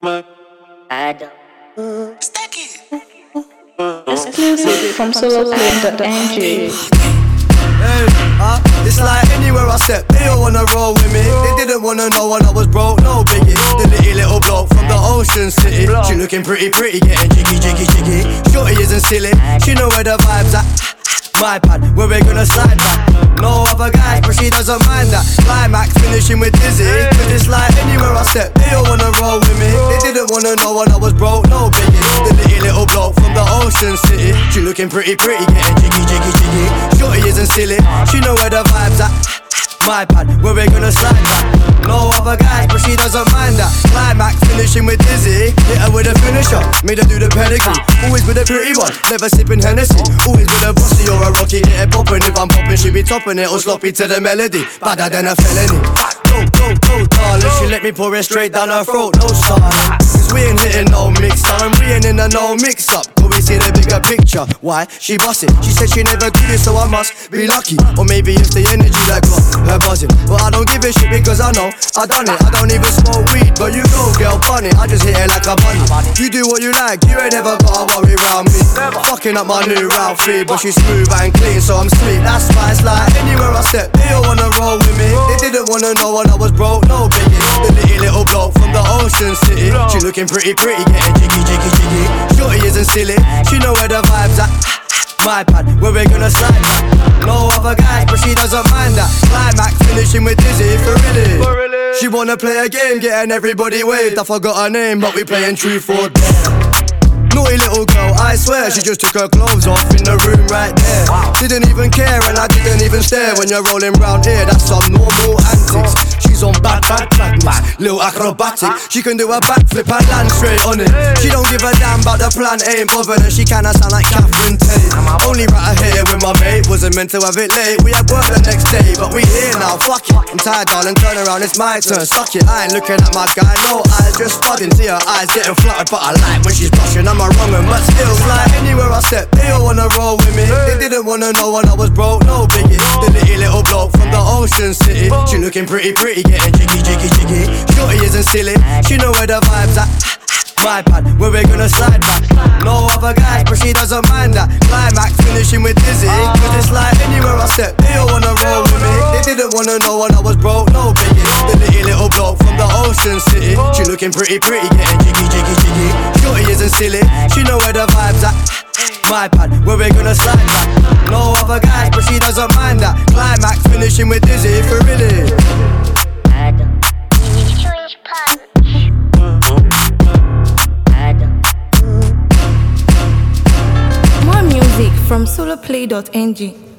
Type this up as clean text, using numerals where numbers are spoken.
Exclusive from soloplay.ng. It's like anywhere I step, they all wanna roll with me. They didn't wanna know when I was broke, no biggie. The little bloke from the Ocean City. She looking pretty, getting jiggy. Shorty isn't silly, she know where the vibes at. My pad, where we're gonna slide back. No other guys, but she doesn't mind that. Climax finishing with dizzy. Cause it's like anywhere I step, they all wanna roll with me. They didn't wanna know when I was broke, no biggie. The little bloke from the Ocean City. She looking pretty, getting jiggy. Shorty isn't silly, she know where the vibes at. My pad, where we're gonna slide back. No other guys, but she doesn't mind that. Climax finishing with dizzy. Hit her with a finisher, made her do the pedigree. Always with a pretty one, never sipping Hennessy. Always with a bossy or a rocky, get it poppin'. If I'm poppin', she be topping it or sloppy to the melody. Badder than a felony. Go, darling. She let me pour it straight down her throat, no stalling. Cause we ain't hitting no mix down, we ain't in a no mix up. But we see the bigger picture. Why? She boss it. She said she never do this, so I must be lucky. Or maybe it's the energy that got her buzzing. But I don't give a shit because I know I done it. I don't even smoke weed, but you go, girl, funny. I just hit it like a bunny. You do what you like, you ain't never gotta worry around me. Fucking up my new Ralph 3, but she's smooth and clean, so I'm sweet. That's why it's like anywhere I step, they all wanna roll with me. They didn't wanna know when I was broke, no biggie. The little bloke from the Ocean City. She looking pretty, getting jiggy. Shorty isn't silly, she know where the vibes at. My pad, where we're gonna slide back. No other guys, but she doesn't mind that. Climax finishing with dizzy, for really. She wanna play a game, getting everybody waved. I forgot her name, but we playing truth or dare. Naughty little girl, I swear, she just took her clothes off in the room right there. Didn't even care and I didn't even stare. When you're rolling round here, that's some normal antics. She's on bad badness, little acrobatic. She can do a backflip and land straight on it. She don't give a damn about the plan, ain't bothered. And she kinda sound like Catherine Tate. Only right here with my mate, wasn't meant to have it late. We had work the next day, but we here now, fuck it. I'm tired darling, turn around, it's my turn, suck it. I ain't looking at my guy, no eyes, just spudding. See her eyes getting fluttered, but I like when she's blushing. I'm a wrong one, but still like anywhere I step, they all wanna roll with me. They didn't wanna know when I was broke, no biggie. The little bloke from the Ocean City. She looking pretty, getting jiggy. Shorty isn't silly, she know where the vibes at. My pad, where we're gonna slide back. No other guys, but she doesn't mind that. Climax finishing with dizzy. Cause it's like anywhere I step, they all wanna roll with me. They didn't wanna know when I was broke, no biggie. The little bloke from the Ocean City. She looking pretty, getting jiggy. Shorty isn't silly, she know where the vibes at. My pad, where we're gonna slide back. No other guys, but she doesn't mind that. Climax finishing with dizzy, for really. More music from soloplay.ng.